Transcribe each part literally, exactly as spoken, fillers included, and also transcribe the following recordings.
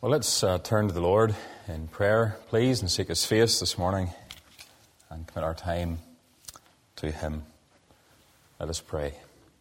Well, let's uh, turn to the Lord in prayer, please, and seek His face this morning and commit our time to Him. Let us pray.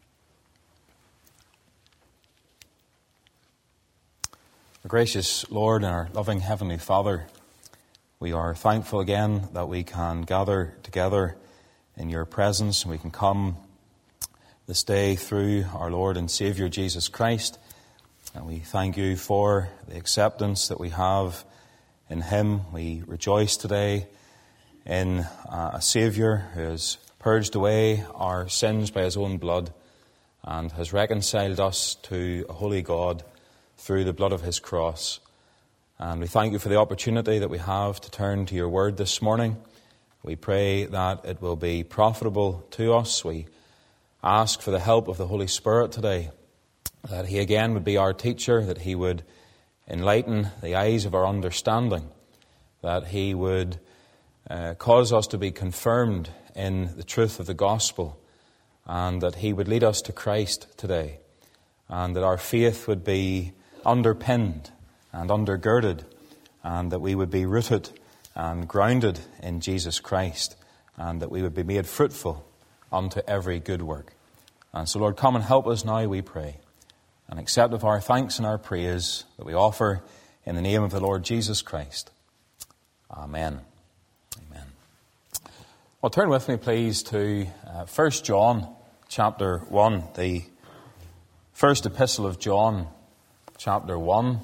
Our gracious Lord and our loving Heavenly Father, we are thankful again that we can gather together in Your presence and we can come this day through our Lord and Saviour Jesus Christ. And we thank You for the acceptance that we have in Him. We rejoice today in a Saviour who has purged away our sins by His own blood and has reconciled us to a holy God through the blood of His cross. And we thank You for the opportunity that we have to turn to Your word this morning. We pray that it will be profitable to us. We ask for the help of the Holy Spirit today, that He again would be our teacher, that He would enlighten the eyes of our understanding, that He would uh, cause us to be confirmed in the truth of the gospel, and that He would lead us to Christ today, and that our faith would be underpinned and undergirded, and that we would be rooted and grounded in Jesus Christ, and that we would be made fruitful unto every good work. And so, Lord, come and help us now, we pray, and accept of our thanks and our praise that we offer in the name of the Lord Jesus Christ. Amen. Amen. Well, turn with me, please, to uh, First John chapter one, the first epistle of John, chapter one.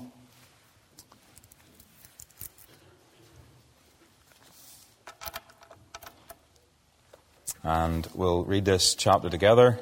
And we'll read this chapter together,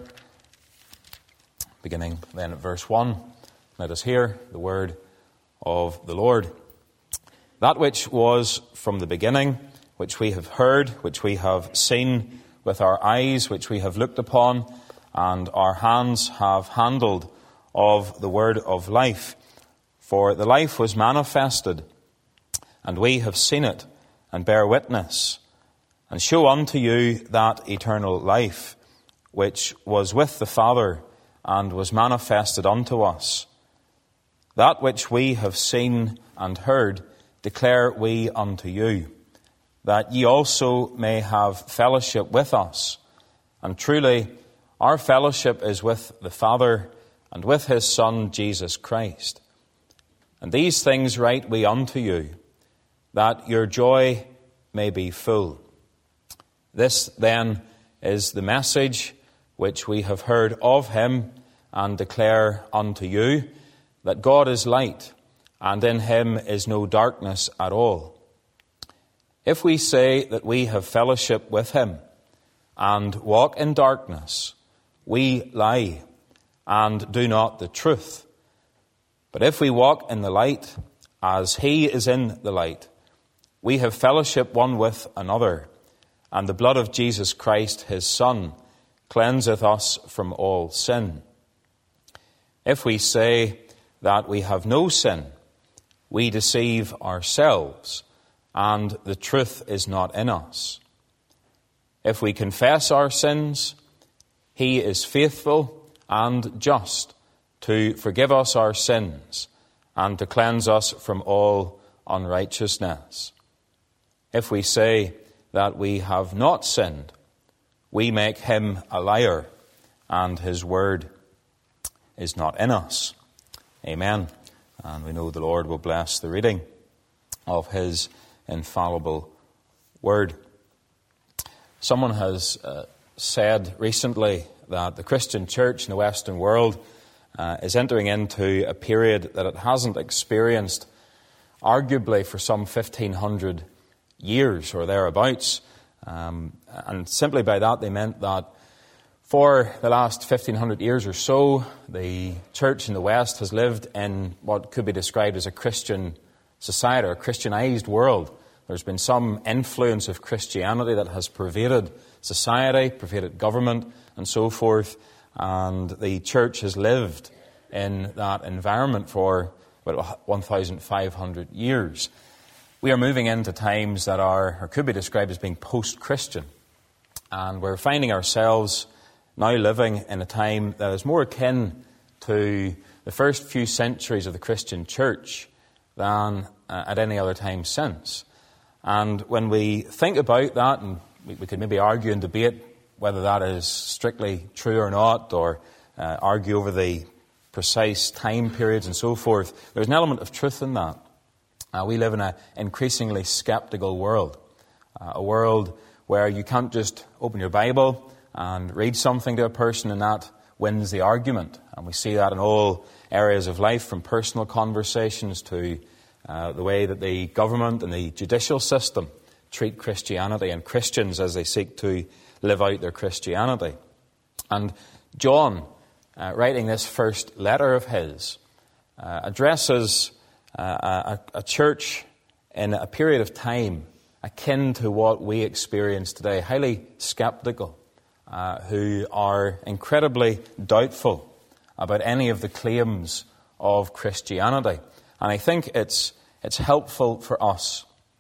beginning then at verse one. Let us hear the word of the Lord. That which was from the beginning, which we have heard, which we have seen with our eyes, which we have looked upon, and our hands have handled of the word of life. For the life was manifested, and we have seen it, and bear witness, and show unto you that eternal life, which was with the Father, and was manifested unto us. That which we have seen and heard declare we unto you, that ye also may have fellowship with us. And truly, our fellowship is with the Father and with His Son, Jesus Christ. And these things write we unto you, that your joy may be full. This, then, is the message which we have heard of Him and declare unto you, that God is light, and in Him is no darkness at all. If we say that we have fellowship with Him and walk in darkness, we lie and do not the truth. But if we walk in the light, as He is in the light, we have fellowship one with another, and the blood of Jesus Christ, His Son, cleanseth us from all sin. If we say that we have no sin, we deceive ourselves, and the truth is not in us. If we confess our sins, He is faithful and just to forgive us our sins and to cleanse us from all unrighteousness. If we say that we have not sinned, we make Him a liar, and His word is not in us. Amen. And we know the Lord will bless the reading of His infallible word. Someone has uh, said recently that the Christian church in the Western world uh, is entering into a period that it hasn't experienced arguably for some fifteen hundred years or thereabouts. Um, and simply by that they meant that for the last fifteen hundred years or so, the church in the West has lived in what could be described as a Christian society or a Christianized world. There's been some influence of Christianity that has pervaded society, pervaded government, and so forth. And the church has lived in that environment for about one thousand five hundred years. We are moving into times that are, or could be described as being post-Christian. And we're finding ourselves now living in a time that is more akin to the first few centuries of the Christian church, than uh, at any other time since. And when we think about that, and we, we could maybe argue and debate whether that is strictly true or not, or uh, argue over the precise time periods and so forth, there's an element of truth in that. Uh, we live in an increasingly skeptical world, uh, a world where you can't just open your Bible and read something to a person and that wins the argument. And we see that in all areas of life, from personal conversations to uh, the way that the government and the judicial system treat Christianity and Christians as they seek to live out their Christianity. And John, uh, writing this first letter of his, uh, addresses uh, a, a church in a period of time akin to what we experience today, highly skeptical, uh, who are incredibly doubtful about any of the claims of Christianity. And I think it's it's helpful for us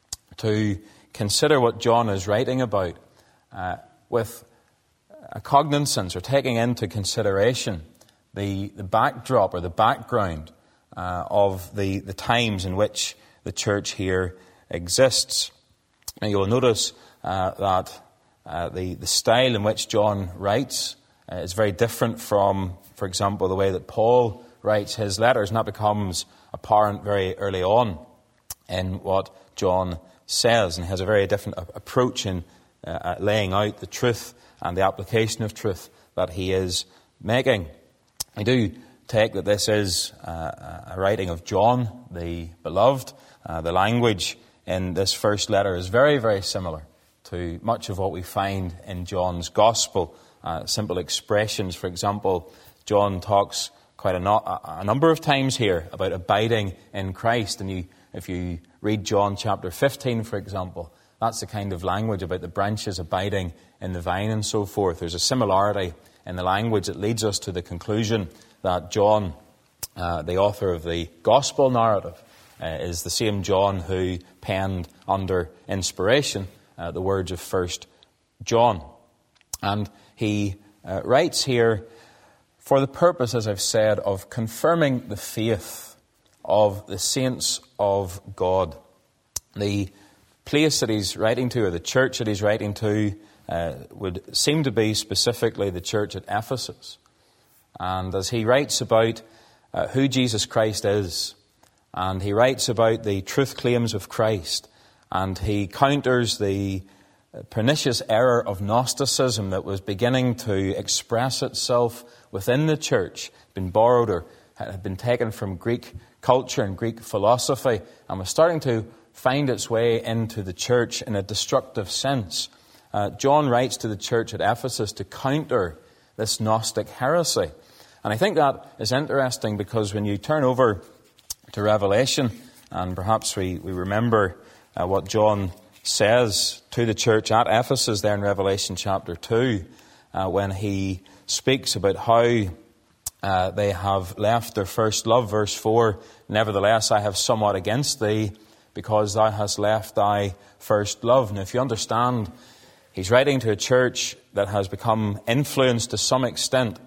to consider what John is writing about uh, with a cognizance, or taking into consideration the, the backdrop or the background uh, of the, the times in which the church here exists. Now you will notice uh, that uh, the, the style in which John writes uh, is very different from, for example, the way that Paul writes his letters, and that becomes apparent very early on in what John says, and he has a very different approach in uh, laying out the truth and the application of truth that he is making. I do take that this is uh, a writing of John, the beloved. Uh, the language in this first letter is very, very similar to much of what we find in John's Gospel. Uh, simple expressions, for example, John talks quite a, no- a number of times here about abiding in Christ. And you, if you read John chapter fifteen, for example, that's the kind of language about the branches abiding in the vine and so forth. There's a similarity in the language that leads us to the conclusion that John, uh, the author of the Gospel narrative, uh, is the same John who penned under inspiration uh, the words of First John. And he uh, writes here for the purpose, as I've said, of confirming the faith of the saints of God. The place that he's writing to, or the church that he's writing to, uh, would seem to be specifically the church at Ephesus. And as he writes about uh, who Jesus Christ is, and he writes about the truth claims of Christ, and he counters the pernicious error of Gnosticism that was beginning to express itself within the church, been borrowed or had been taken from Greek culture and Greek philosophy, and was starting to find its way into the church in a destructive sense. Uh, John writes to the church at Ephesus to counter this Gnostic heresy. And I think that is interesting because when you turn over to Revelation, and perhaps we, we remember uh, what John says to the church at Ephesus there in Revelation chapter two, uh, when he speaks about how uh, they have left their first love. Verse four, nevertheless, I have somewhat against thee, because thou hast left thy first love. Now, if you understand, he's writing to a church that has become influenced to some extent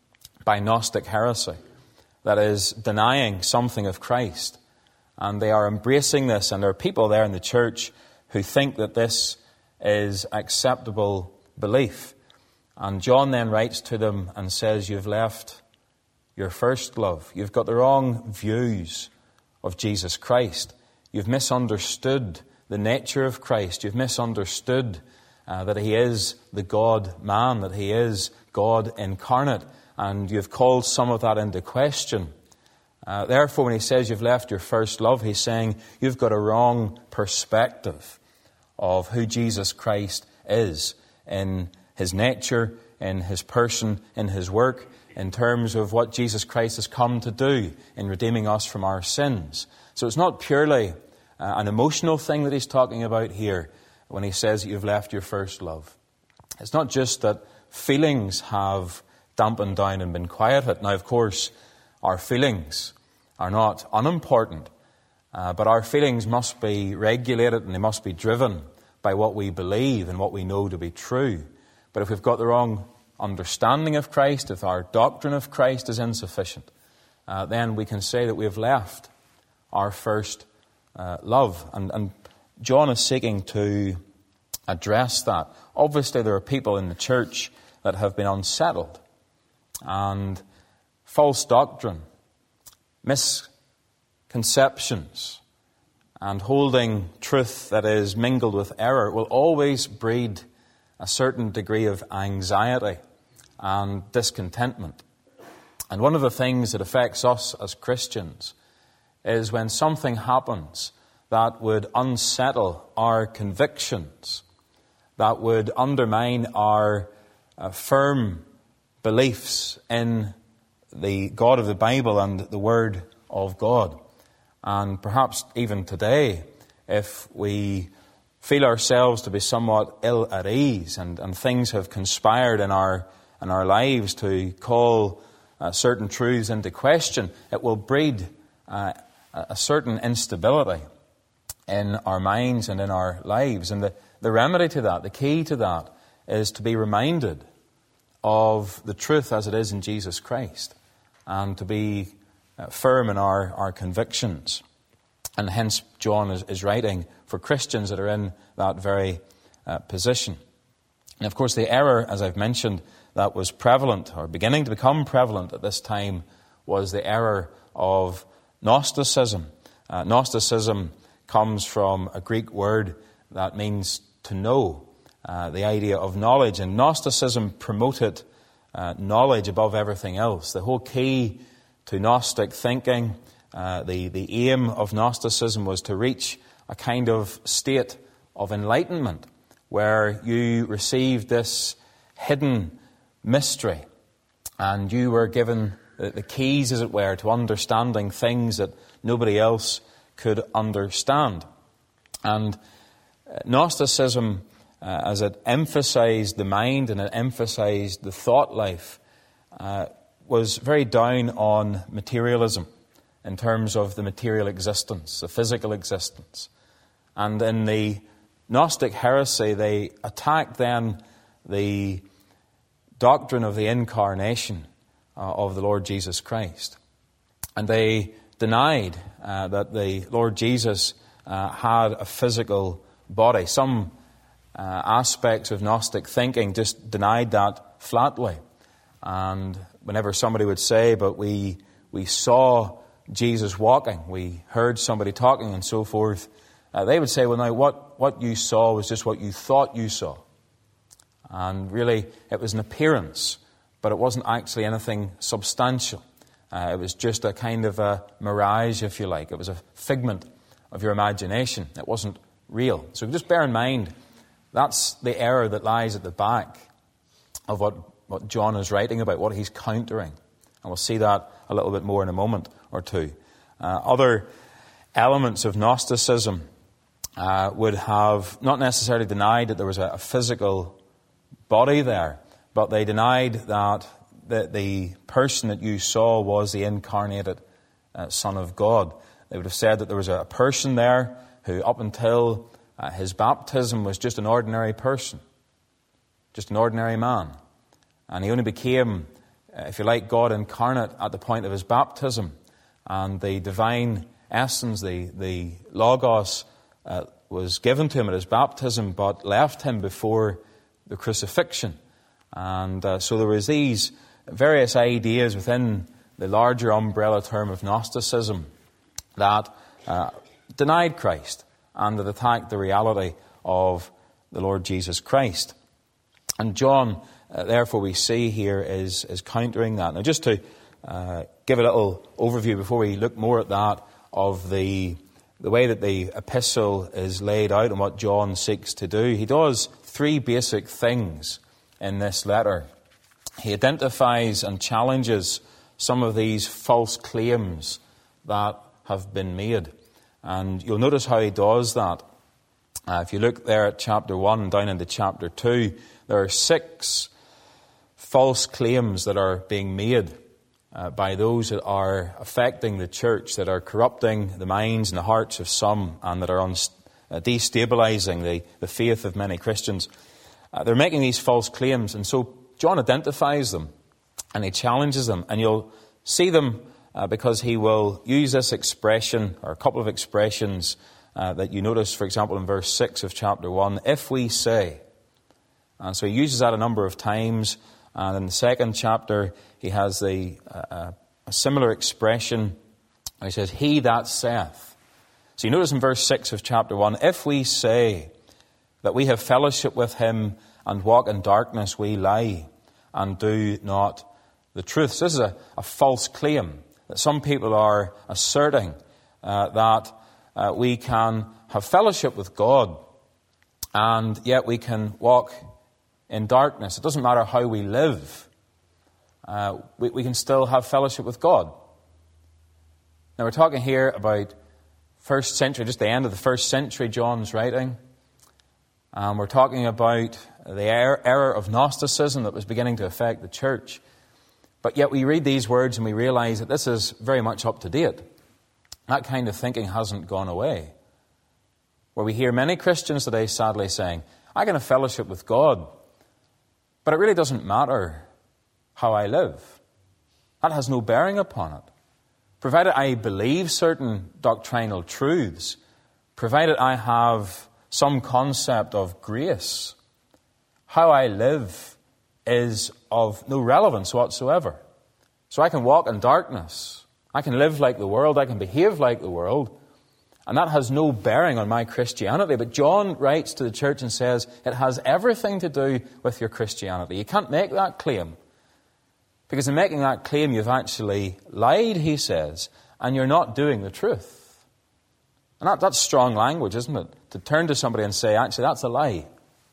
by Gnostic heresy, that is denying something of Christ. And they are embracing this, and there are people there in the church who think that this is acceptable belief. And John then writes to them and says, you've left your first love. You've got the wrong views of Jesus Christ. You've misunderstood the nature of Christ. You've misunderstood uh, that he is the God-man, that he is God incarnate. And you've called some of that into question. Uh, therefore, when he says you've left your first love, he's saying you've got a wrong perspective of who Jesus Christ is in his nature, in his person, in his work, in terms of what Jesus Christ has come to do in redeeming us from our sins. So it's not purely uh, an emotional thing that he's talking about here when he says that you've left your first love. It's not just that feelings have dampened down and been quieted. Now, of course, our feelings are not unimportant, uh, but our feelings must be regulated and they must be driven by what we believe and what we know to be true. But if we've got the wrong understanding of Christ, if our doctrine of Christ is insufficient, uh, then we can say that we have left our first uh, love. And, and John is seeking to address that. Obviously, there are people in the church that have been unsettled, and false doctrine, misconceptions, and holding truth that is mingled with error will always breed a certain degree of anxiety and discontentment. And one of the things that affects us as Christians is when something happens that would unsettle our convictions, that would undermine our uh, firm beliefs in the God of the Bible and the Word of God. And perhaps even today, if we feel ourselves to be somewhat ill at ease and, and things have conspired in our, in our lives to call uh, certain truths into question, it will breed uh, a certain instability in our minds and in our lives. And the, the remedy to that, the key to that, is to be reminded of the truth as it is in Jesus Christ, and to be uh, firm in our, our convictions. And hence John is, is writing for Christians that are in that very uh, position. And of course the error, as I've mentioned, that was prevalent, or beginning to become prevalent at this time, was the error of Gnosticism. Uh, Gnosticism comes from a Greek word that means to know, uh, the idea of knowledge. And Gnosticism promoted uh, knowledge above everything else. The whole key to Gnostic thinking, uh, the, the aim of Gnosticism was to reach a kind of state of enlightenment where you received this hidden mystery and you were given the, the keys, as it were, to understanding things that nobody else could understand. And Gnosticism, uh, as it emphasized the mind and it emphasized the thought life, uh, was very down on materialism in terms of the material existence, the physical existence. And in the Gnostic heresy, they attacked then the doctrine of the incarnation uh, of the Lord Jesus Christ. And they denied uh, that the Lord Jesus uh, had a physical body. Some uh, aspects of Gnostic thinking just denied that flatly. And whenever somebody would say, but we we saw Jesus walking, we heard somebody talking and so forth, uh, they would say, well, now, what, what you saw was just what you thought you saw. And really, it was an appearance, but it wasn't actually anything substantial. Uh, it was just a kind of a mirage, if you like. It was a figment of your imagination. It wasn't real. So just bear in mind, that's the error that lies at the back of what, what John is writing about, what he's countering. And we'll see that a little bit more in a moment or two. Uh, other elements of Gnosticism uh, would have not necessarily denied that there was a, a physical body there, but they denied that the, the person that you saw was the incarnated uh, Son of God. They would have said that there was a person there who, up until uh, his baptism, was just an ordinary person, just an ordinary man. And he only became, uh, if you like, God incarnate at the point of his baptism. And the divine essence, the, the Logos, uh, was given to him at his baptism, but left him before the crucifixion. And uh, so there was these various ideas within the larger umbrella term of Gnosticism that uh, denied Christ and that attacked the reality of the Lord Jesus Christ. And John, uh, therefore, we see here is, is countering that. Now, just to uh, give a little overview before we look more at that of the the way that the epistle is laid out and what John seeks to do, he does three basic things in this letter. He identifies and challenges some of these false claims that have been made. And you'll notice how he does that. Uh, if you look there at chapter one, down into chapter two, there are six false claims that are being made uh, by those that are affecting the church, that are corrupting the minds and the hearts of some, and that are unst- uh, destabilizing the, the faith of many Christians. Uh, they're making these false claims, and so John identifies them and he challenges them, and you'll see them uh, because he will use this expression, or a couple of expressions uh, that you notice, for example, in verse six of chapter one, if we say. And so he uses that a number of times. And in the second chapter, he has the uh, a similar expression. He says, he that saith. So you notice in verse six of chapter one, if we say that we have fellowship with him and walk in darkness, we lie and do not the truth. So this is a, a false claim that some people are asserting, uh, that uh, we can have fellowship with God and yet we can walk in darkness. It doesn't matter how we live. Uh, we, we can still have fellowship with God. Now we're talking here about first century, just the end of the first century, John's writing. And we're talking about the er- error of Gnosticism that was beginning to affect the church. But yet we read these words and we realize that this is very much up to date. That kind of thinking hasn't gone away. Where we hear many Christians today sadly saying, I can have fellowship with God, but it really doesn't matter how I live. That has no bearing upon it. Provided I believe certain doctrinal truths, provided I have some concept of grace, how I live is of no relevance whatsoever. So I can walk in darkness. I can live like the world. I can behave like the world. And that has no bearing on my Christianity. But John writes to the church and says it has everything to do with your Christianity. You can't make that claim. Because in making that claim, you've actually lied, he says, and you're not doing the truth. And that, that's strong language, isn't it? To turn to somebody and say, actually, that's a lie.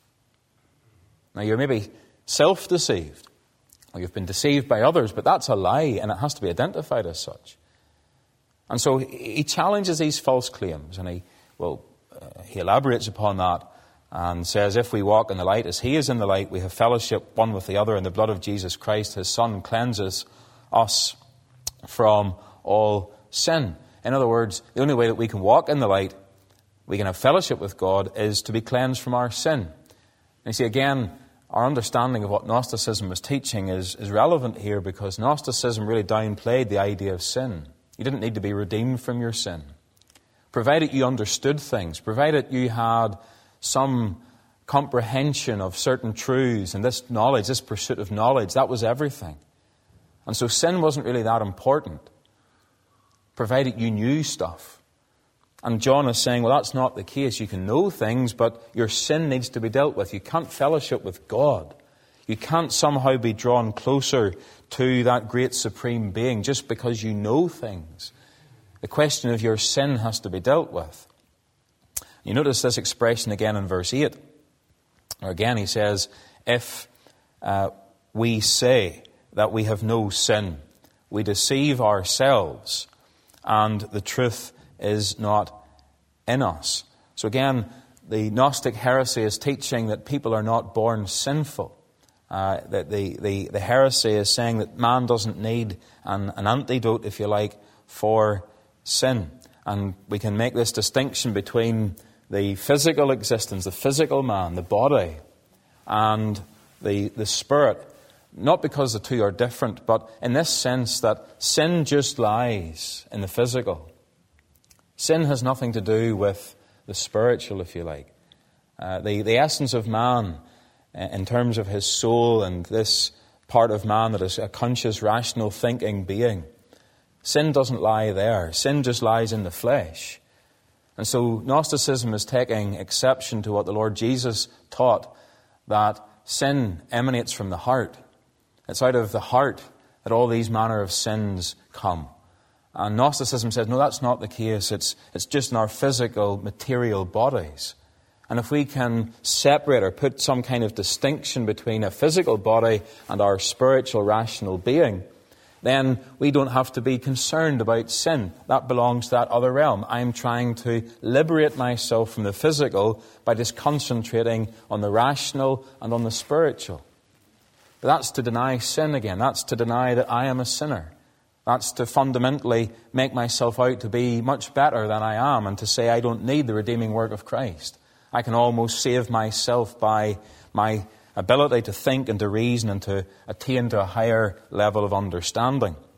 Now, you're maybe self-deceived, or you've been deceived by others, but that's a lie, and it has to be identified as such. And so he challenges these false claims, and he, well, uh, he elaborates upon that and says, if we walk in the light as he is in the light, we have fellowship one with the other, and the blood of Jesus Christ, his Son, cleanses us from all sin. In other words, the only way that we can walk in the light, we can have fellowship with God, is to be cleansed from our sin. And you see, again, our understanding of what Gnosticism was teaching is, is relevant here, because Gnosticism really downplayed the idea of sin. You didn't need to be redeemed from your sin. Provided you understood things, provided you had some comprehension of certain truths and this knowledge, this pursuit of knowledge, that was everything. And so sin wasn't really that important, provided you knew stuff. And John is saying, well, that's not the case. You can know things, but your sin needs to be dealt with. You can't fellowship with God. You can't somehow be drawn closer to that great supreme being just because you know things. The question of your sin has to be dealt with. You notice this expression again in verse eight. Or again he says, if uh, we say that we have no sin, we deceive ourselves, and the truth is not in us. So again, the Gnostic heresy is teaching that people are not born sinful. Uh, that the, the, the heresy is saying that man doesn't need an, an antidote, if you like, for sin. And we can make this distinction between the physical existence, the physical man, the body, and the, the spirit. Not because the two are different, but in this sense that sin just lies in the physical. Sin has nothing to do with the spiritual, if you like. Uh, the, the essence of man, in terms of his soul and this part of man that is a conscious, rational, thinking being, sin doesn't lie there. Sin just lies in the flesh. And so Gnosticism is taking exception to what the Lord Jesus taught, that sin emanates from the heart. It's out of the heart that all these manner of sins come. And Gnosticism says, no, that's not the case. It's, it's just in our physical, material bodies. And if we can separate or put some kind of distinction between a physical body and our spiritual, rational being, then we don't have to be concerned about sin. That belongs to that other realm. I'm trying to liberate myself from the physical by just concentrating on the rational and on the spiritual. But that's to deny sin again. That's to deny that I am a sinner. That's to fundamentally make myself out to be much better than I am, and to say I don't need the redeeming work of Christ. I can almost save myself by my ability to think and to reason and to attain to a higher level of understanding.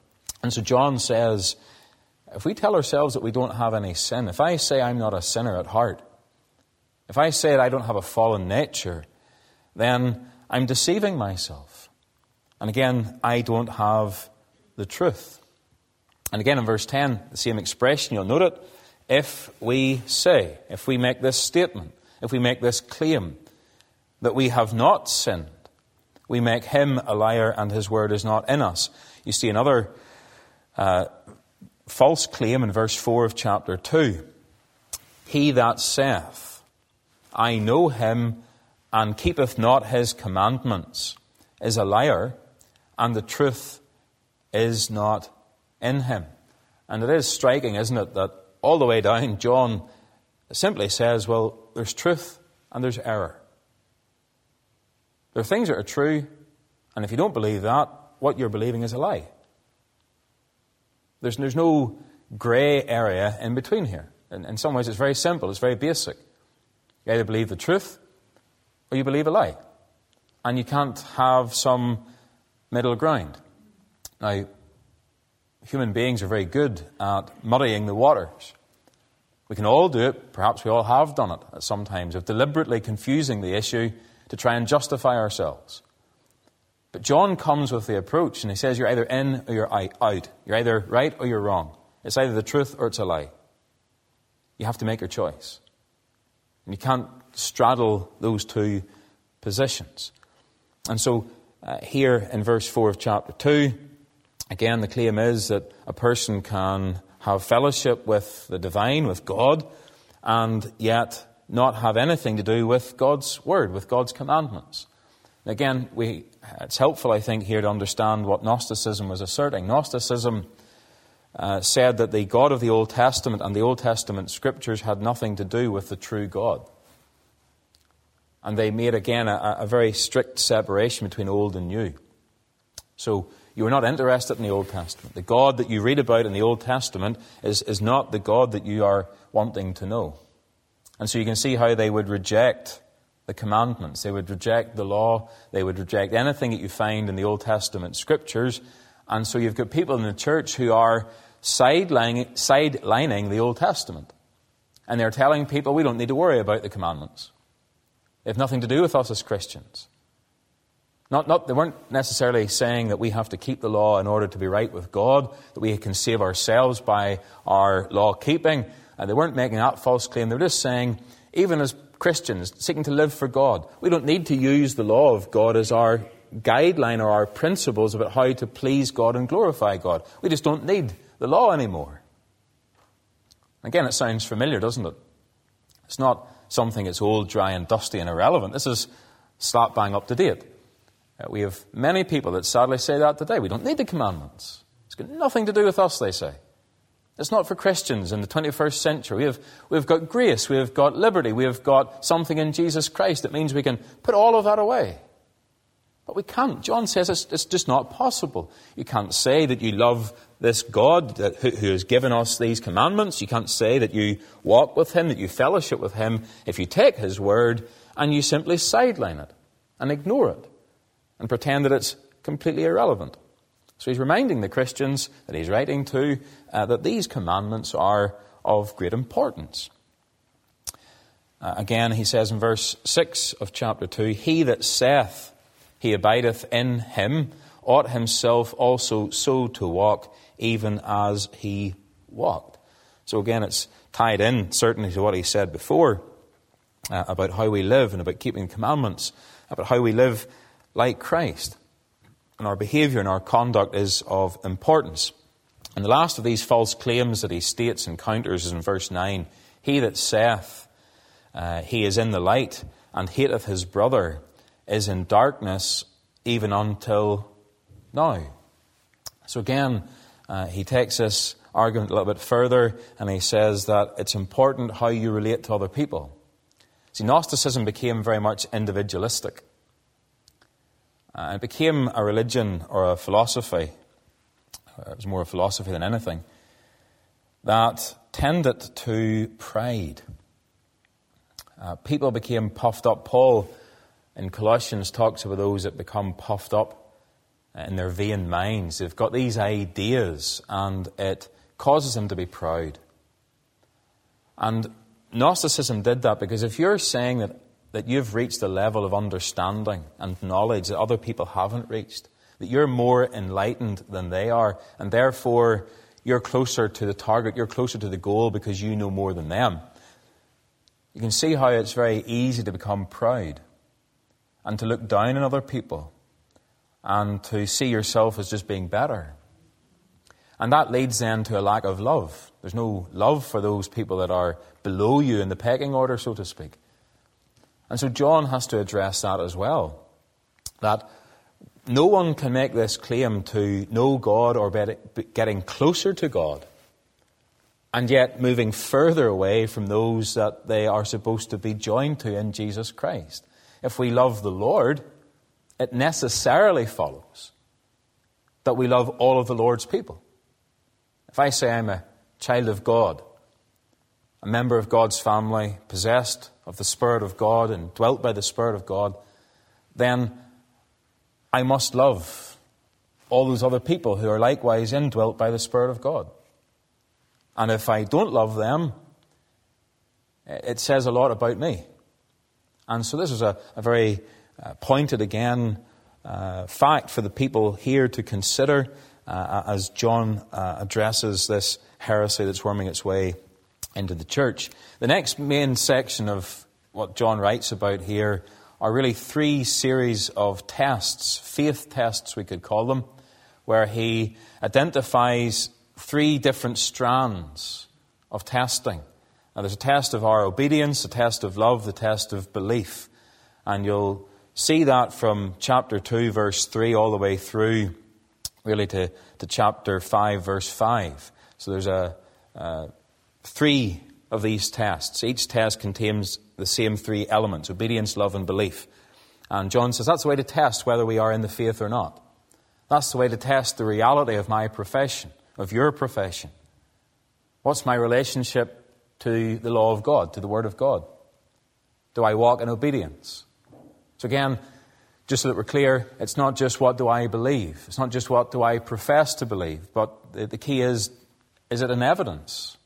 And so John says, if we tell ourselves that we don't have any sin, if I say I'm not a sinner at heart, if I say that I don't have a fallen nature, then I'm deceiving myself. And again, I don't have the truth. And again in verse ten, the same expression, you'll note it. If we say, if we make this statement, if we make this claim that we have not sinned, we make him a liar and his word is not in us. You see another uh, false claim in verse four of chapter two. He that saith, I know him, and keepeth not his commandments, is a liar, and the truth is not in him. And it is striking, isn't it, that all the way down, John simply says, well, there's truth and there's error. There are things that are true, and if you don't believe that, what you're believing is a lie. There's, there's no grey area in between here. In, in some ways, it's very simple, it's very basic. You either believe the truth or you believe a lie. And you can't have some middle ground. Now, human beings are very good at muddying the waters. We can all do it, perhaps we all have done it at some times, of deliberately confusing the issue to try and justify ourselves. But John comes with the approach and he says you're either in or you're out. You're either right or you're wrong. It's either the truth or it's a lie. You have to make your choice. And you can't straddle those two positions. And so uh, here in verse four of chapter two, again the claim is that a person can have fellowship with the divine, with God, and yet not have anything to do with God's word, with God's commandments. Again, we, it's helpful, I think, here to understand what Gnosticism was asserting. Gnosticism uh, said that the God of the Old Testament and the Old Testament scriptures had nothing to do with the true God. And they made, again, a, a very strict separation between old and new. So you are not interested in the Old Testament. The God that you read about in the Old Testament is, is not the God that you are wanting to know. And so you can see how they would reject the commandments. They would reject the law. They would reject anything that you find in the Old Testament scriptures. And so you've got people in the church who are sidelining, sidelining the Old Testament. And they're telling people we don't need to worry about the commandments. They have nothing to do with us as Christians. Not, not, they weren't necessarily saying that we have to keep the law in order to be right with God, that we can save ourselves by our law keeping. And they weren't making that false claim. They were just saying, even as Christians seeking to live for God, we don't need to use the law of God as our guideline or our principles about how to please God and glorify God. We just don't need the law anymore. Again, it sounds familiar, doesn't it? It's not something that's old, dry and dusty and irrelevant. This is slap bang up to date. Uh, we have many people that sadly say that today. We don't need the commandments. It's got nothing to do with us, they say. It's not for Christians in the twenty-first century. We have, we've got grace, we have got liberty, we have got something in Jesus Christ that means we can put all of that away. But we can't. John says it's, it's just not possible. You can't say that you love this God that, who, who has given us these commandments. You can't say that you walk with him, that you fellowship with him, if you take his word and you simply sideline it and ignore it and pretend that it's completely irrelevant. So he's reminding the Christians that he's writing to uh, that these commandments are of great importance. Uh, again, he says in verse six of chapter two, he that saith he abideth in him ought himself also so to walk, even as he walked. So again, it's tied in certainly to what he said before uh, about how we live and about keeping commandments, about how we live like Christ. And our behaviour and our conduct is of importance. And the last of these false claims that he states and counters is in verse nine. He that saith uh, he is in the light and hateth his brother is in darkness even until now. So again, uh, he takes this argument a little bit further and he says that it's important how you relate to other people. See, Gnosticism became very much individualistic. Uh, it became a religion or a philosophy, it was more a philosophy than anything, that tended to pride. Uh, people became puffed up. Paul in Colossians talks about those that become puffed up in their vain minds. They've got these ideas, and it causes them to be proud. And Gnosticism did that, because if you're saying that, that you've reached a level of understanding and knowledge that other people haven't reached, that you're more enlightened than they are, and therefore you're closer to the target, you're closer to the goal because you know more than them, you can see how it's very easy to become proud and to look down on other people and to see yourself as just being better. And that leads then to a lack of love. There's no love for those people that are below you in the pecking order, so to speak. And so John has to address that as well. That no one can make this claim to know God or be getting closer to God, and yet moving further away from those that they are supposed to be joined to in Jesus Christ. If we love the Lord, it necessarily follows that we love all of the Lord's people. If I say I'm a child of God, a member of God's family, possessed of the Spirit of God and dwelt by the Spirit of God, then I must love all those other people who are likewise indwelt by the Spirit of God. And if I don't love them, it says a lot about me. And so this is a, a very uh, pointed, again, uh, fact for the people here to consider uh, as John uh, addresses this heresy that's worming its way into the church. The next main section of what John writes about here are really three series of tests, faith tests we could call them, where he identifies three different strands of testing. Now, there's a test of our obedience, a test of love, the test of belief. And you'll see that from chapter two, verse three, all the way through, really, to, to chapter five, verse five. So there's a uh, three of these tests. Each test contains the same three elements: obedience, love, and belief. And John says that's the way to test whether we are in the faith or not. That's the way to test the reality of my profession, of your profession. What's my relationship to the law of God, to the Word of God? Do I walk in obedience? So again, just so that we're clear, it's not just what do I believe. It's not just what do I profess to believe. But the, the key is, is it an evidence?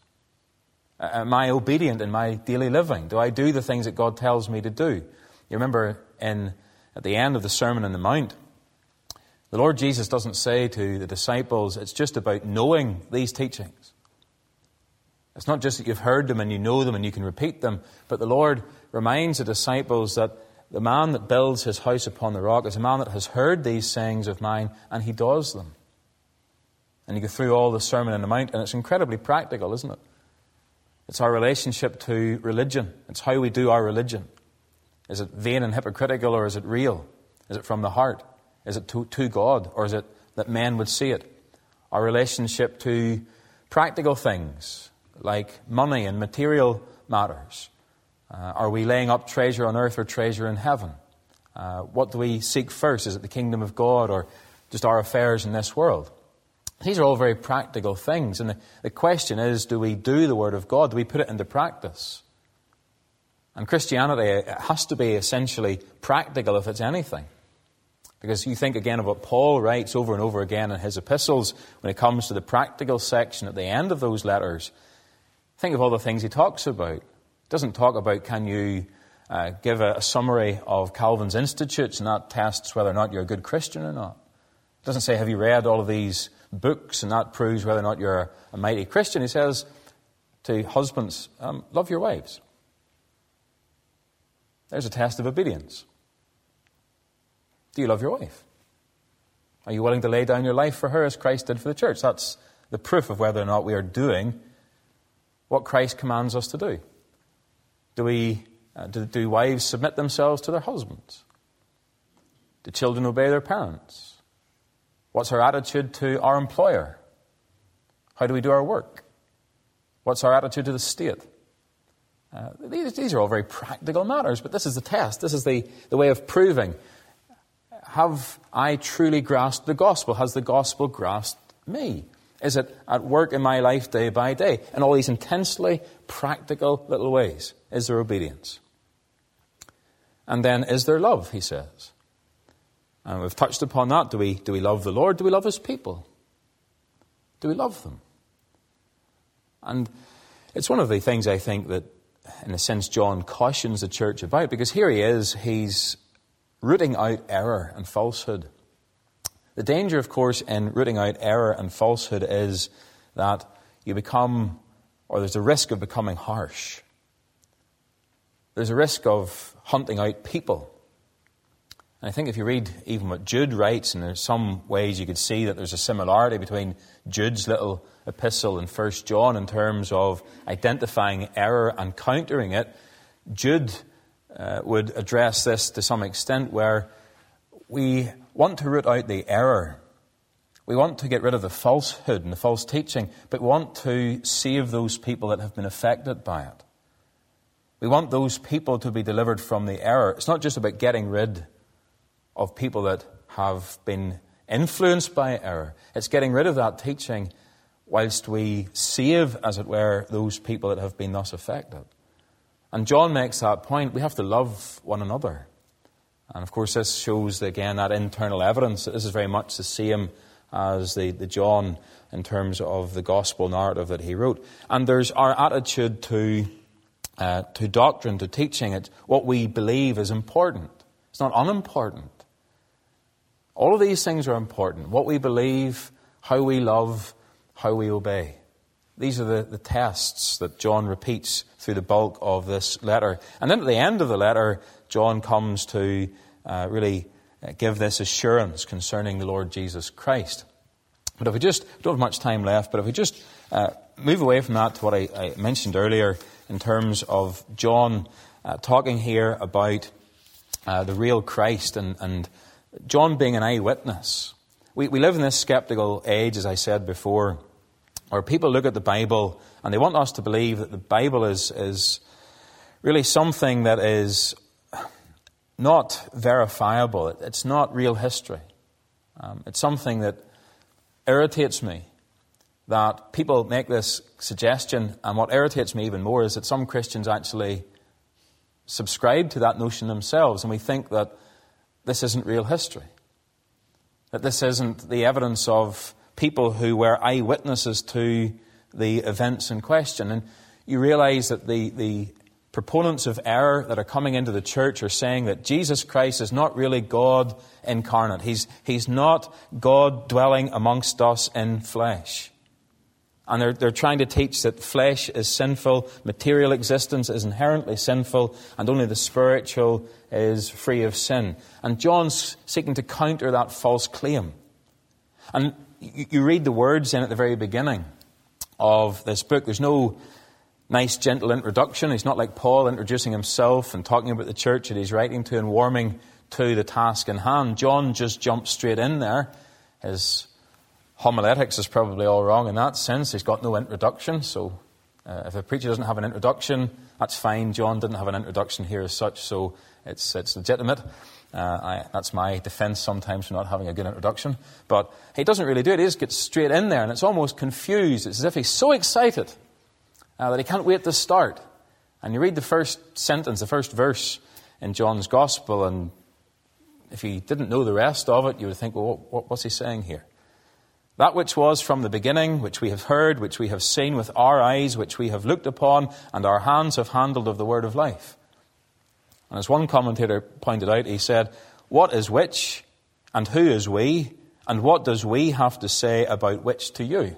Am I obedient in my daily living? Do I do the things that God tells me to do? You remember in at the end of the Sermon on the Mount, the Lord Jesus doesn't say to the disciples, it's just about knowing these teachings. It's not just that you've heard them and you know them and you can repeat them, but the Lord reminds the disciples that the man that builds his house upon the rock is a man that has heard these sayings of mine and he does them. And you go through all the Sermon on the Mount and it's incredibly practical, isn't it? It's our relationship to religion. It's how we do our religion. Is it vain and hypocritical, or is it real? Is it from the heart? Is it to, to God, or is it that men would see it? Our relationship to practical things like money and material matters. Uh, are we laying up treasure on earth or treasure in heaven? Uh, what do we seek first? Is it the kingdom of God or just our affairs in this world? These are all very practical things. And the, the question is, do we do the Word of God? Do we put it into practice? And Christianity has to be essentially practical if it's anything. Because you think again of what Paul writes over and over again in his epistles when it comes to the practical section at the end of those letters. Think of all the things he talks about. He doesn't talk about can you uh, give a, a summary of Calvin's Institutes and that tests whether or not you're a good Christian or not. It doesn't say have you read all of these books and that proves whether or not you're a mighty Christian. He says to husbands, um, love your wives. There's a test of obedience. Do you love your wife? Are you willing to lay down your life for her as Christ did for the church? That's the proof of whether or not we are doing what Christ commands us to do. Do we uh, do, do wives submit themselves to their husbands? Do children obey their parents? What's our attitude to our employer? How do we do our work? What's our attitude to the state? Uh, these, these are all very practical matters, but this is the test. This is the, the way of proving. Have I truly grasped the gospel? Has the gospel grasped me? Is it at work in my life day by day? In all these intensely practical little ways. Is there obedience? And then, is there love, he says. And we've touched upon that. Do we, do we love the Lord? Do we love his people? Do we love them? And it's one of the things I think that, in a sense, John cautions the church about, because here he is, he's rooting out error and falsehood. The danger, of course, in rooting out error and falsehood is that you become, or there's a risk of becoming harsh. There's a risk of hunting out people. And I think if you read even what Jude writes, and there's some ways you could see that there's a similarity between Jude's little epistle and First John in terms of identifying error and countering it, Jude uh, would address this to some extent, where we want to root out the error. We want to get rid of the falsehood and the false teaching, but we want to save those people that have been affected by it. We want those people to be delivered from the error. It's not just about getting rid of people that have been influenced by error. It's getting rid of that teaching whilst we save, as it were, those people that have been thus affected. And John makes that point. We have to love one another. And of course this shows, again, that internal evidence that this is very much the same as the, the John in terms of the gospel narrative that he wrote. And there's our attitude to uh, to doctrine, to teaching. It, what we believe is important. It's not unimportant. All of these things are important. What we believe, how we love, how we obey. These are the, the tests that John repeats through the bulk of this letter. And then at the end of the letter, John comes to uh, really give this assurance concerning the Lord Jesus Christ. But if we just, we don't have much time left, but if we just uh, move away from that to what I, I mentioned earlier in terms of John uh, talking here about uh, the real Christ and, and John being an eyewitness. We, we live in this skeptical age, as I said before, where people look at the Bible and they want us to believe that the Bible is, is really something that is not verifiable. It's not real history. Um, it's something that irritates me, that people make this suggestion, and what irritates me even more is that some Christians actually subscribe to that notion themselves, and we think that this isn't real history, that this isn't the evidence of people who were eyewitnesses to the events in question. And you realize that the, the proponents of error that are coming into the church are saying that Jesus Christ is not really God incarnate. He's, he's not God dwelling amongst us in flesh. And they're, they're trying to teach that flesh is sinful, material existence is inherently sinful, and only the spiritual is free of sin. And John's seeking to counter that false claim. And you, you read the words in at the very beginning of this book. There's no nice, gentle introduction. He's not like Paul introducing himself and talking about the church that he's writing to and warming to the task in hand. John just jumps straight in there. His homiletics is probably all wrong in that sense. He's got no introduction. So uh, if a preacher doesn't have an introduction, that's fine. John didn't have an introduction here as such, so it's it's legitimate. Uh, I, that's my defense sometimes for not having a good introduction. But he doesn't really do it. He just gets straight in there, and it's almost confused. It's as if he's so excited uh, that he can't wait to start. And you read the first sentence, the first verse in John's Gospel, and if you didn't know the rest of it, you would think, well, what, what's he saying here? That which was from the beginning, which we have heard, which we have seen with our eyes, which we have looked upon, and our hands have handled of the word of life. And as one commentator pointed out, he said, what is which, and who is we, and what does we have to say about which to you?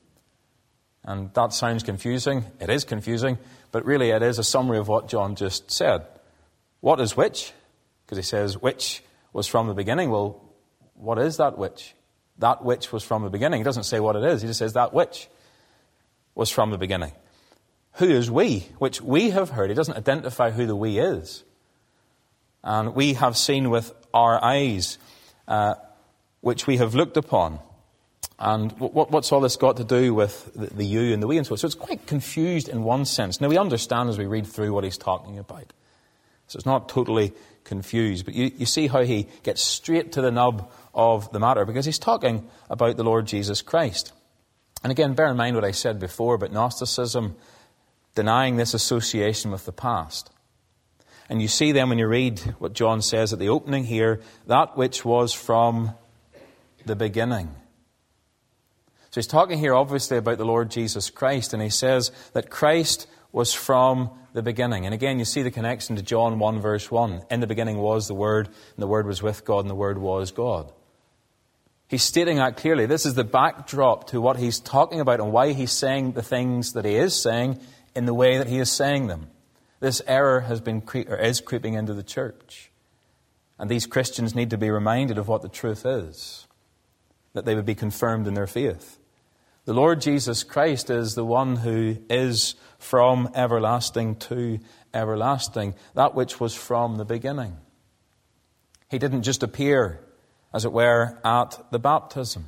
And that sounds confusing. It is confusing, but really it is a summary of what John just said. What is which? Because he says, which was from the beginning. Well, what is that which? That which was from the beginning. He doesn't say what it is. He just says that which was from the beginning. Who is we? Which we have heard. He doesn't identify who the we is. And we have seen with our eyes, uh, which we have looked upon. And what, what's all this got to do with the, the you and the we and so on? So it's quite confused in one sense. Now we understand as we read through what he's talking about. So it's not totally confused. But you, you see how he gets straight to the nub of the matter, because he's talking about the Lord Jesus Christ. And again, bear in mind what I said before about Gnosticism, denying this association with the past. And you see then when you read what John says at the opening here, that which was from the beginning. So he's talking here obviously about the Lord Jesus Christ, and he says that Christ was from the beginning. And again, you see the connection to John one verse one. In the beginning was the Word, and the Word was with God, and the Word was God. He's stating that clearly. This is the backdrop to what he's talking about and why he's saying the things that he is saying in the way that he is saying them. This error has been cre- or is creeping into the church. And these Christians need to be reminded of what the truth is, that they would be confirmed in their faith. The Lord Jesus Christ is the one who is from everlasting to everlasting, that which was from the beginning. He didn't just appear, as it were, at the baptism.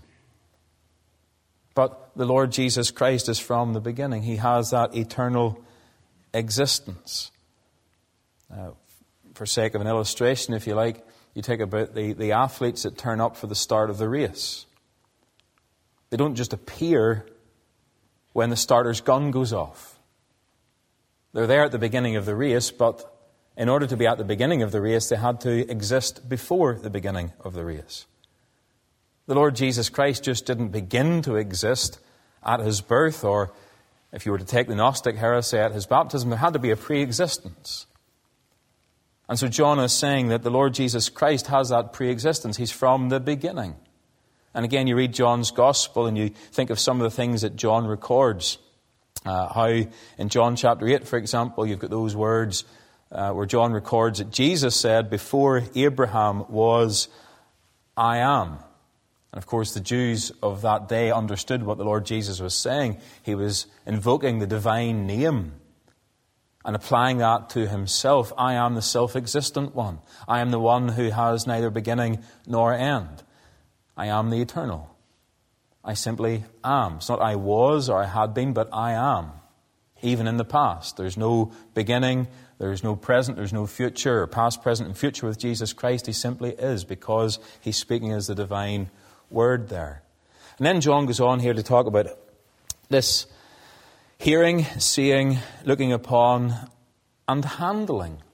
But the Lord Jesus Christ is from the beginning. He has that eternal existence. Uh, for sake of an illustration, if you like, you take about the, the athletes that turn up for the start of the race. They don't just appear when the starter's gun goes off. They're there at the beginning of the race, but in order to be at the beginning of the race, they had to exist before the beginning of the race. The Lord Jesus Christ just didn't begin to exist at his birth, or if you were to take the Gnostic heresy, at his baptism. There had to be a pre-existence. And so John is saying that the Lord Jesus Christ has that pre-existence. He's from the beginning. And again, you read John's Gospel and you think of some of the things that John records. Uh, how in John chapter eight, for example, you've got those words uh, where John records that Jesus said, before Abraham was, I am. And of course, the Jews of that day understood what the Lord Jesus was saying. He was invoking the divine name and applying that to himself. I am the self-existent one. I am the one who has neither beginning nor end. I am the eternal. I simply am. It's not I was or I had been, but I am. Even in the past. There's no beginning, there's no present, there's no future, or past, present, and future with Jesus Christ. He simply is, because he's speaking as the divine word there. And then John goes on here to talk about this hearing, seeing, looking upon, and handling.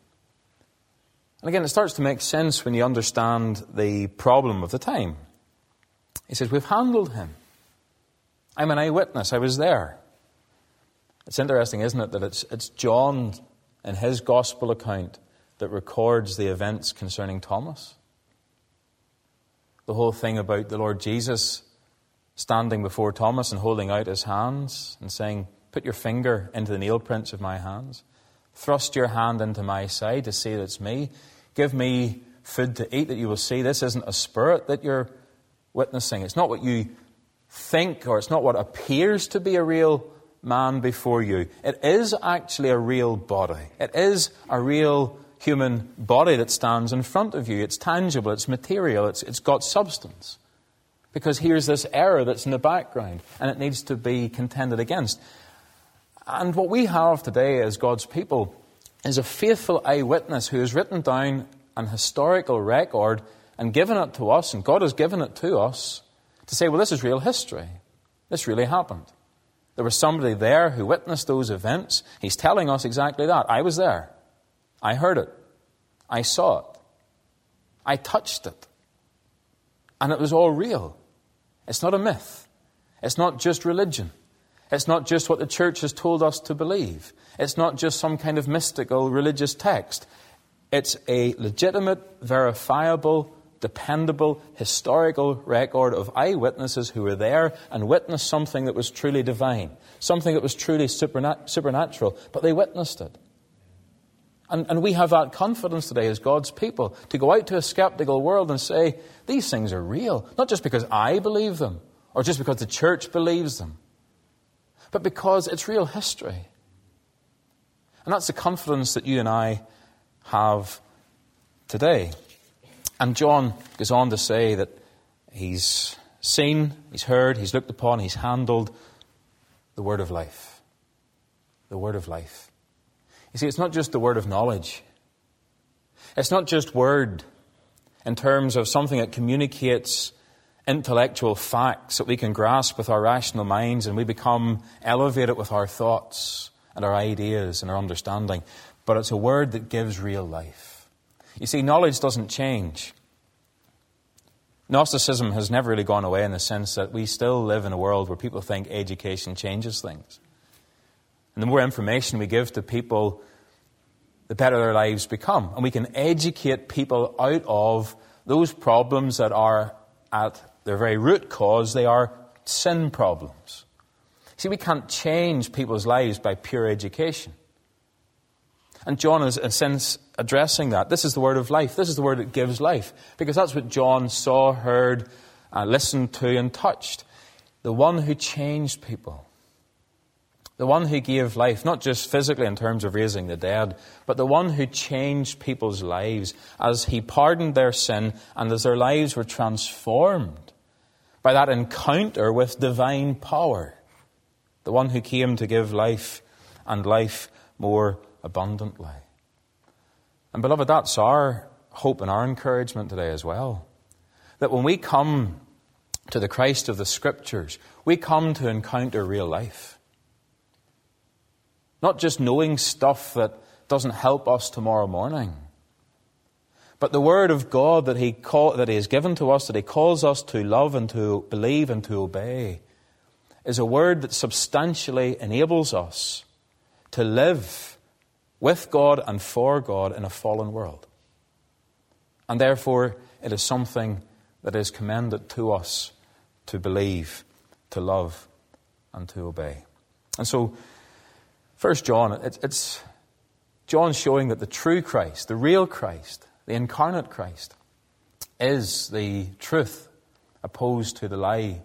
And again, it starts to make sense when you understand the problem of the time. He says, we've handled him. I'm an eyewitness. I was there. It's interesting, isn't it, that it's, it's John in his gospel account that records the events concerning Thomas. The whole thing about the Lord Jesus standing before Thomas and holding out his hands and saying, put your finger into the nail prints of my hands. Thrust your hand into my side to see that it's me. Give me food to eat that you will see. This isn't a spirit that you're witnessing. It's not what you think, or it's not what appears to be a real man before you. It is actually a real body. It is a real human body that stands in front of you. It's tangible, it's material, it's, it's got substance. Because here's this error that's in the background, and it needs to be contended against. And what we have today as God's people is a faithful eyewitness who has written down an historical record and given it to us, and God has given it to us to say, well, this is real history. This really happened. There was somebody there who witnessed those events. He's telling us exactly that. I was there. I heard it. I saw it. I touched it. And it was all real. It's not a myth. It's not just religion. It's not just what the church has told us to believe. It's not just some kind of mystical religious text. It's a legitimate, verifiable, dependable, historical record of eyewitnesses who were there and witnessed something that was truly divine, something that was truly supernat- supernatural, but they witnessed it. And, and we have that confidence today as God's people to go out to a skeptical world and say, these things are real, not just because I believe them or just because the church believes them, but because it's real history. And that's the confidence that you and I have today. And John goes on to say that he's seen, he's heard, he's looked upon, he's handled the word of life. The word of life. You see, it's not just the word of knowledge. It's not just word in terms of something that communicates intellectual facts that we can grasp with our rational minds and we become elevated with our thoughts and our ideas and our understanding, but it's a word that gives real life. You see, knowledge doesn't change. Gnosticism has never really gone away in the sense that we still live in a world where people think education changes things. And the more information we give to people, the better their lives become. And we can educate people out of those problems that are at their very root cause. They are sin problems. See, we can't change people's lives by pure education. And John is, in a sense, addressing that. This is the word of life. This is the word that gives life. Because that's what John saw, heard, uh, listened to, and touched. The one who changed people. The one who gave life, not just physically in terms of raising the dead, but the one who changed people's lives as he pardoned their sin and as their lives were transformed by that encounter with divine power. The one who came to give life and life more abundantly. And beloved, that's our hope and our encouragement today as well. That when we come to the Christ of the Scriptures, we come to encounter real life. Not just knowing stuff that doesn't help us tomorrow morning, but the Word of God that He call, that He has given to us, that He calls us to love and to believe and to obey, is a Word that substantially enables us to live with God and for God in a fallen world. And therefore, it is something that is commended to us to believe, to love, and to obey. And so, First John, it's, it's John showing that the true Christ, the real Christ, the incarnate Christ, is the truth opposed to the lie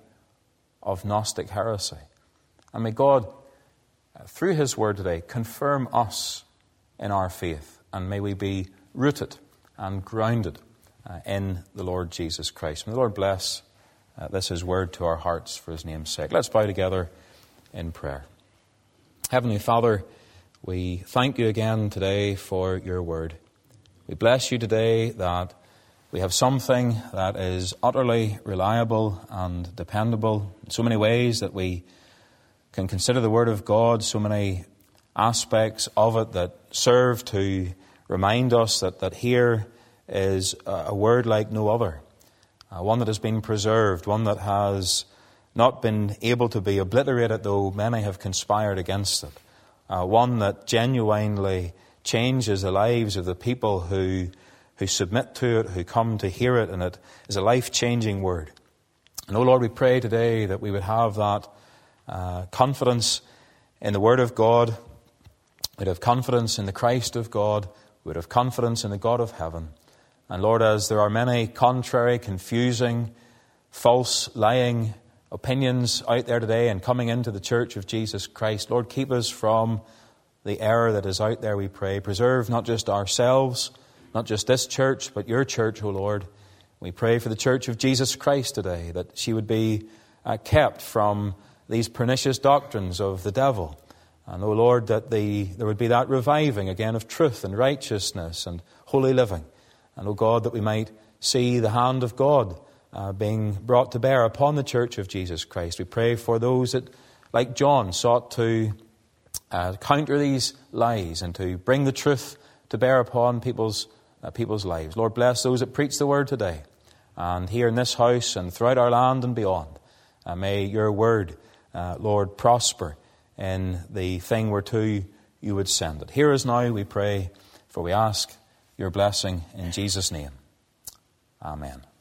of Gnostic heresy. And may God, through His Word today, confirm us in our faith, and may we be rooted and grounded uh, in the Lord Jesus Christ. May the Lord bless uh, this His Word to our hearts for His name's sake. Let's bow together in prayer. Heavenly Father, we thank You again today for Your Word. We bless You today that we have something that is utterly reliable and dependable in so many ways that we can consider the Word of God, so many aspects of it that serve to remind us that, that here is a Word like no other, uh, one that has been preserved, one that has not been able to be obliterated, though many have conspired against it. Uh, one that genuinely changes the lives of the people who who submit to it, who come to hear it, and it is a life-changing Word. And, oh Lord, we pray today that we would have that uh, confidence in the Word of God, we'd have confidence in the Christ of God, we'd have confidence in the God of heaven. And Lord, as there are many contrary, confusing, false, lying opinions out there today and coming into the Church of Jesus Christ, Lord, keep us from the error that is out there, we pray. Preserve not just ourselves, not just this church, but Your church, O Lord. We pray for the Church of Jesus Christ today, that she would be uh, kept from these pernicious doctrines of the devil. And, O Lord, that the, there would be that reviving again of truth and righteousness and holy living. And, O God, that we might see the hand of God Uh, being brought to bear upon the Church of Jesus Christ. We pray for those that, like John, sought to uh, counter these lies and to bring the truth to bear upon people's uh, people's lives. Lord, bless those that preach the Word today, and here in this house and throughout our land and beyond. Uh, may Your Word, uh, Lord, prosper in the thing whereto You would send it. Hear us now, we pray, for we ask Your blessing in Jesus' name. Amen.